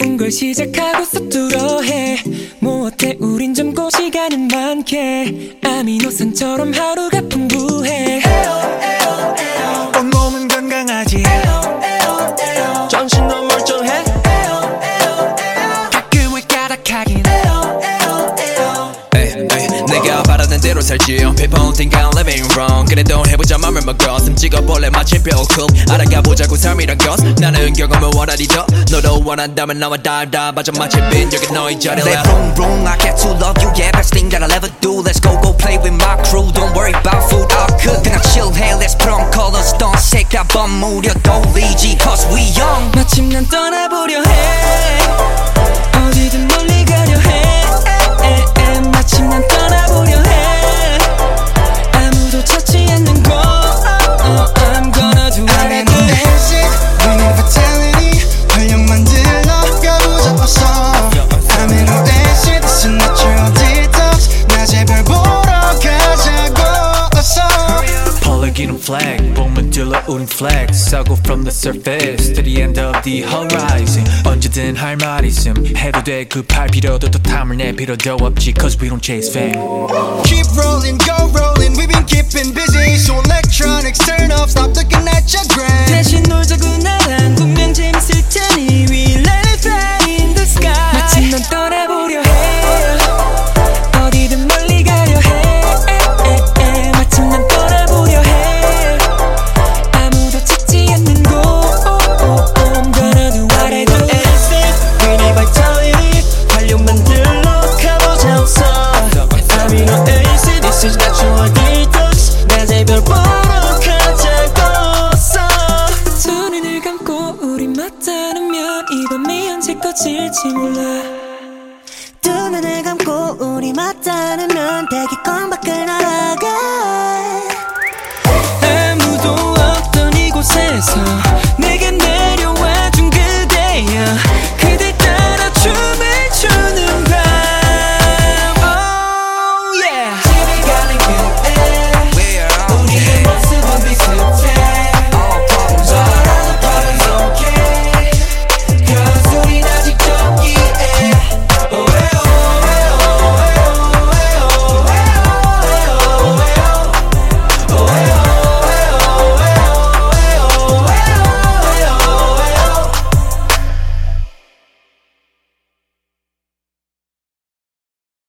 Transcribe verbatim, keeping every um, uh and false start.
새로운 걸 시작하고 서툴어 해. 뭐 어때 우린 젊고 시간은 많게. 아미노산처럼 하루가 풍부해. 온몸은 건강하지. 정신도 멀쩡해. 가끔은 까닥하긴. 내가 바라는 대로 살지. People think I'm living wrong. 그래도 해보자 맘을 먹어. 숨 찍어볼래 마침표 쿵. 알아가보자고 삶이란 것. 나는 경험을 원하리 더. 너도 원한다면 나와 dive dive. 맞아 마침 빈 여기 너의 자리. Let room room I get to love you. Yeah, best thing that I'll ever do. Let's go go play with my crew. Don't worry about food I'll cook. 그냥 chill 해. Let's put on colors. Don't shake that bum 무려 돌리지. Cause we young. 마침 난 떠나보려 해. 어디든 멀리 가려 해. 마침 난 떠나보려 해. 아무도 찾지 않는 곳. I'm gonna do what I do. We need vitality. 활력 만들러 가보자 어서. I'm in a dance. This is natural detox. 낮에 별 보러 가자고 어서. 펄럭이는 flag 봄은 들러 우린 flex. I go from the surface to the end of the horizon. 언제든 할 말 있음 해도 돼. 급할 필요도 또 탐을 낼 필요도 없지. Cause we don't chase fame. Keep rolling, go rolling. We've been keeping busy. So electronics turn off. Stop looking at your gram. 대신 놀자고 나랑 분명 재밌을 테니. We let it fly in the sky. 마침 난 떠나보려 해. 어디든 멀리 가려 해. 마침 난 떠나보려 해. 아무도 찾지 않는 곳. I'm gonna do what I do. We need vitality. 활력 만들러 가보자 어서. I'm in a dance. This is natural detox. 낮에 별 보러 가자고 어서. 두 눈을 감고 우리 맞닿으면 이 밤이 언제 꺼질지 몰라. 두 눈을 감고 우리 맞닿으면 되게 껌